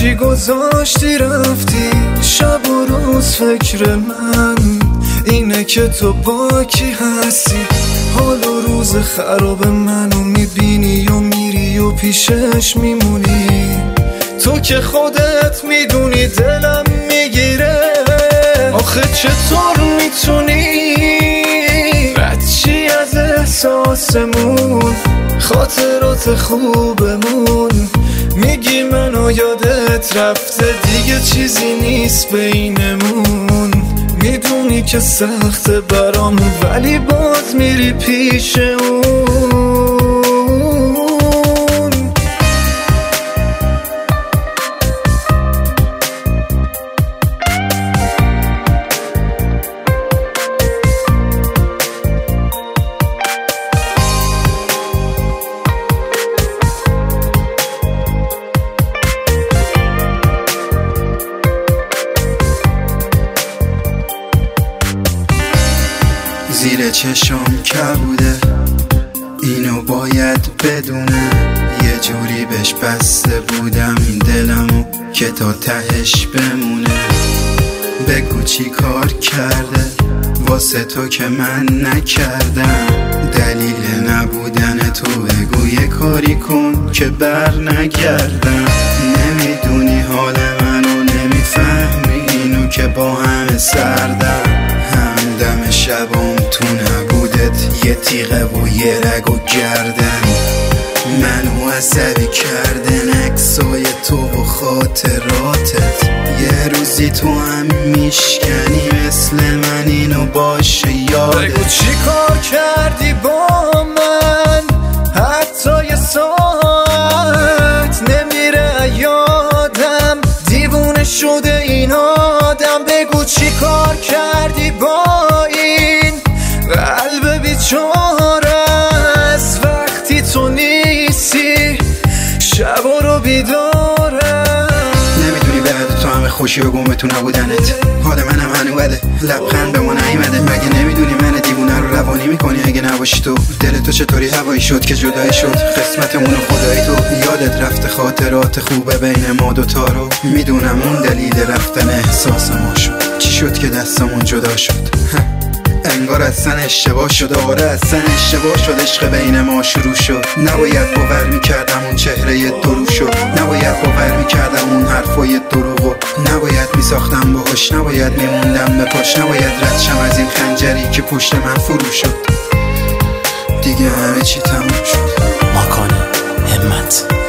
چی گذاشتی رفتی؟ شب و روز فکر من اینه که تو با کی هستی. حال و روز خراب منو میبینی یا میری و پیشش میمونی. تو که خودت میدونی دلم میگیره. آخه چطور میتونی ردشی از احساسمون، خاطرات خوبمون؟ میگی منو یادت رفته دیگه چیزی نیست بینمون. میدونی که سخته برام ولی باز میری پیش اون. زیر چشم کبوده اینو باید بدونه. یه جوری بهش بسته بودم این دلمو که تا تهش بمونه. بگو چی کار کرده واسه تو که من نکردم. دلیل نبودن تو بگو یه کاری کن که بر نگردم. نمیدونی حال منو نمیفهمی اینو که با همه سردم. همدم شبم تو نبودت یه تیغه و یه رگ و گردن. منو عصبی کردن عکسای تو و خاطراتت. یه روزی تو هم میشکنی مثل من اینو باشه یادت. بگو چی کار کردی با من حتی یه ساعت نمیره یادم. دیوونه شده این آدم. بگو چی کار کردی با این قلب بیچاره از وقتی تو نیستی شبا رو بیداره. نمیدونی بعد تو همه خوشی و گمه تو نبودنت. حال منم هنو بده لبخند به ما نیمده. مگه نمیدونی من دیوونه رو روانی میکنی اگه نباشی تو؟ دل تو چطوری هوایی شد که جدایی شد قسمتمون و خدایی تو؟ یادت رفته خاطرات خوبه بین ما دوتا رو. میدونم اون دلیل رفتن احساس ما شد. چی شد که دستمون جدا شد؟ انگار اصلا اشتباه شد. آره اصلا اشتباه شد. عشق بین ما شروع شد. نباید باور میکردم اون چهره درو شد. نباید باور میکردم اون حرفای دروغو. نباید میساختم باهاش. نباید میموندم به پاش. نباید رد شم از این خنجری که پشت من فرو شد. دیگه همه چی تموم شد. ماکان همت